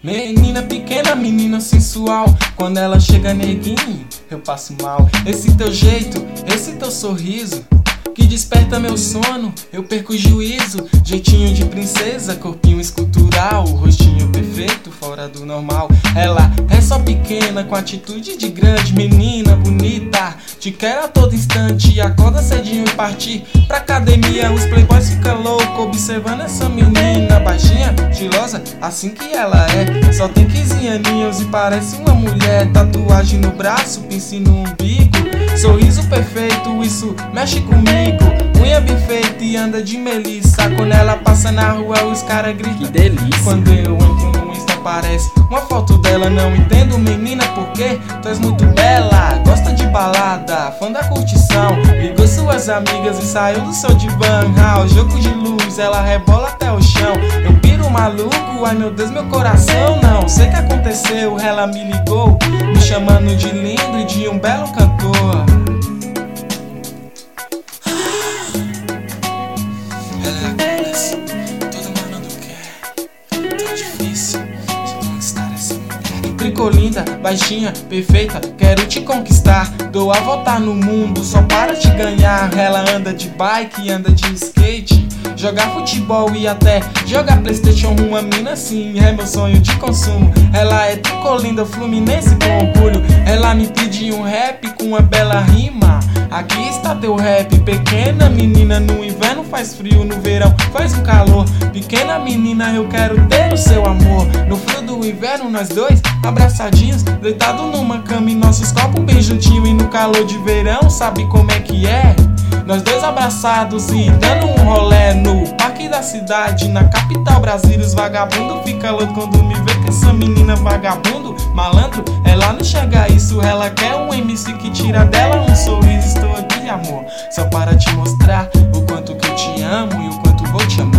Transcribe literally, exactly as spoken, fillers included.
Menina pequena, menina sensual, quando ela chega neguinho, eu passo mal. Esse teu jeito, esse teu sorriso, que desperta meu sono, eu perco o juízo. Jeitinho de princesa, corpinho escultural, rostinho perfeito, fora do normal. Ela é só pequena, com atitude de grande, menina bonita, te quero a todo instante. Acorda cedinho e partir pra academia. Os playboys ficam loucos observando essa menina baixinha, estilosa, assim que ela é. Só tem quinze aninhos e parece uma mulher. Tatuagem no braço, pince no umbigo, sorriso perfeito, isso mexe comigo. Unha bem feita e anda de melissa. Quando ela passa na rua os caras gritam, que delícia. Quando eu entro no Insta aparece uma foto dela. Não entendo, menina, porque tu és muito bela. Gosta de balada, fã da curtição, ligou suas amigas e saiu do seu divã. Ah, jogo de luz, ela rebola até o chão. Eu piro maluco, ai meu Deus, meu coração. Não sei o que aconteceu, ela me ligou, me chamando de lindo e de um belo cantor. Ela é aquelas, todo malandro quer, tão difícil de conquistar essa mulher. Tricolinda, baixinha, perfeita, quero te conquistar. Dou a voltar no mundo só para te ganhar. Ela anda de bike, anda de skate, jogar futebol e até jogar Playstation. Uma mina assim é meu sonho de consumo. Ela é tricolinda, fluminense com orgulho. Ela me pediu um rap com uma bela rima. Aqui está teu rap, pequena menina. No inverno faz frio, no verão faz um calor. Pequena menina, eu quero ter o seu amor. No frio do inverno nós dois abraçadinhos, deitado numa cama e nossos corpos bem juntinhos. E no calor de verão, sabe como é que é? Nós dois abraçados e dando um rolê no parque da cidade, na capital Brasília. Os vagabundos ficam loucos quando me vê com essa menina vagabundo, malandro. Ela não enxerga isso, ela quer um M C que tira dela um sorriso. Estou aqui, amor, só para te mostrar o quanto que eu te amo e o quanto vou te amar.